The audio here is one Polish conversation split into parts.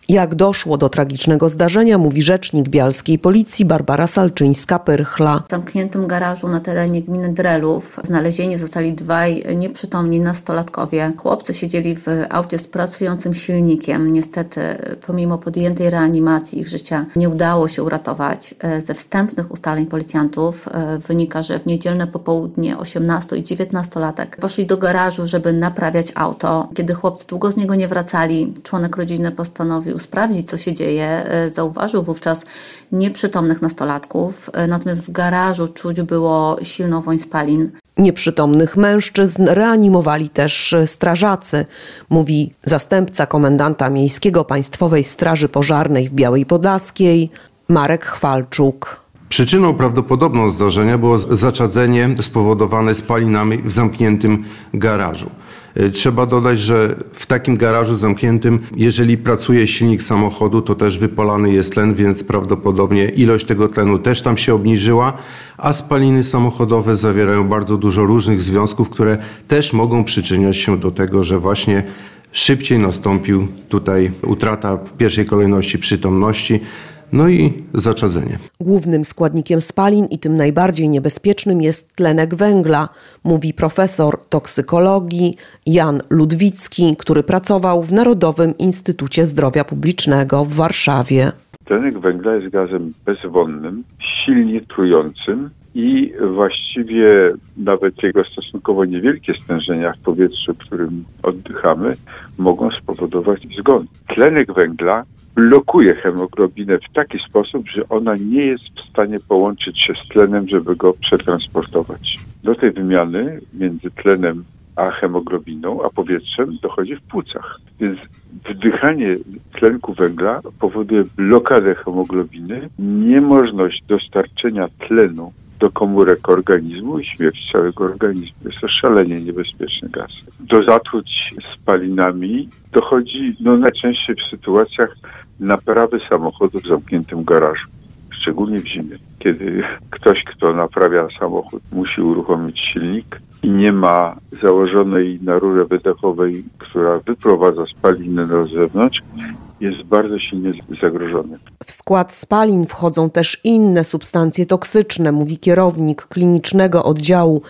Jak doszło do tragicznego zdarzenia, mówi rzecznik bialskiej policji Barbara Salczyńska-Pyrchla. W zamkniętym garażu na terenie gminy Drelów znalezieni zostali dwaj nieprzytomni nastolatkowie. Chłopcy siedzieli w aucie z pracującym silnikiem. Niestety, pomimo podjętej reanimacji ich życia nie udało się uratować. Ze wstępnych ustaleń policjantów wynika, że w niedzielne popołudnie 18- i 19-latek poszli do garażu, żeby naprawiać auto. Kiedy chłopcy długo z niego nie wracali, członek rodziny postanowił sprawdzić, co się dzieje. Zauważył wówczas nieprzytomnych nastolatków, natomiast w garażu czuć było silną woń spalin. Nieprzytomnych mężczyzn reanimowali też strażacy, mówi zastępca komendanta miejskiego Państwowej Straży Pożarnej w Białej Podlaskiej Marek Chwalczuk. Przyczyną prawdopodobną zdarzenia było zaczadzenie spowodowane spalinami w zamkniętym garażu. Trzeba dodać, że w takim garażu zamkniętym, jeżeli pracuje silnik samochodu, to też wypalany jest tlen, więc prawdopodobnie ilość tego tlenu też tam się obniżyła, a spaliny samochodowe zawierają bardzo dużo różnych związków, które też mogą przyczyniać się do tego, że właśnie szybciej nastąpił tutaj utrata w pierwszej kolejności przytomności, no i zaczadzenie. Głównym składnikiem spalin i tym najbardziej niebezpiecznym jest tlenek węgla, mówi profesor toksykologii Jan Ludwicki, który pracował w Narodowym Instytucie Zdrowia Publicznego w Warszawie. Tlenek węgla jest gazem bezwonnym, silnie trującym i właściwie nawet jego stosunkowo niewielkie stężenia w powietrzu, którym oddychamy, mogą spowodować zgon. Tlenek węgla blokuje hemoglobinę w taki sposób, że ona nie jest w stanie połączyć się z tlenem, żeby go przetransportować. Do tej wymiany między tlenem a hemoglobiną, a powietrzem dochodzi w płucach. Więc wdychanie tlenku węgla powoduje blokadę hemoglobiny, niemożność dostarczenia tlenu do komórek organizmu i śmierć całego organizmu. Jest to szalenie niebezpieczny gaz. Do zatruć spalinami dochodzi najczęściej w sytuacjach naprawy samochodu w zamkniętym garażu. Szczególnie w zimie, kiedy ktoś, kto naprawia samochód, musi uruchomić silnik i nie ma założonej na rurę wydechowej, która wyprowadza spaliny na zewnątrz, jest bardzo silnie zagrożony. W skład spalin wchodzą też inne substancje toksyczne, mówi kierownik klinicznego oddziału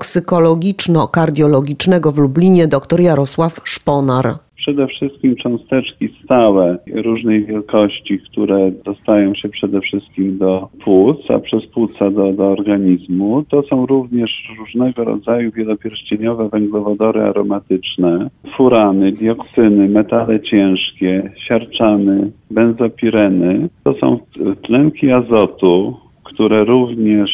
toksykologiczno-kardiologicznego w Lublinie dr Jarosław Szponar. Przede wszystkim cząsteczki stałe różnej wielkości, które dostają się przede wszystkim do płuc, a przez płuca do organizmu. To są również różnego rodzaju wielopierścieniowe węglowodory aromatyczne, furany, dioksyny, metale ciężkie, siarczany, benzopireny. To są tlenki azotu, które również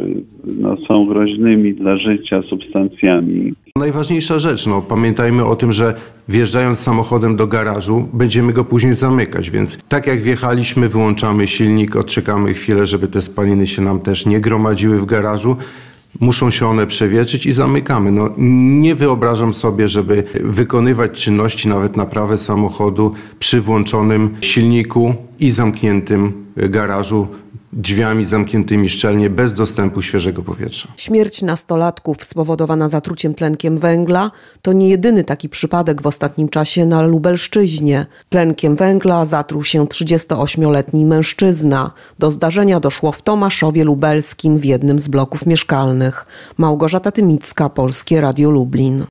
są groźnymi dla życia substancjami. Najważniejsza rzecz, pamiętajmy o tym, że wjeżdżając samochodem do garażu, będziemy go później zamykać, więc tak jak wjechaliśmy, wyłączamy silnik, odczekamy chwilę, żeby te spaliny się nam też nie gromadziły w garażu. Muszą się one przewietrzyć i zamykamy. Nie wyobrażam sobie, żeby wykonywać czynności, nawet naprawę samochodu przy włączonym silniku i zamkniętym garażu, drzwiami zamkniętymi szczelnie, bez dostępu świeżego powietrza. Śmierć nastolatków spowodowana zatruciem tlenkiem węgla to nie jedyny taki przypadek w ostatnim czasie na Lubelszczyźnie. Tlenkiem węgla zatruł się 38-letni mężczyzna. Do zdarzenia doszło w Tomaszowie Lubelskim w jednym z bloków mieszkalnych. Małgorzata Tymicka, Polskie Radio Lublin.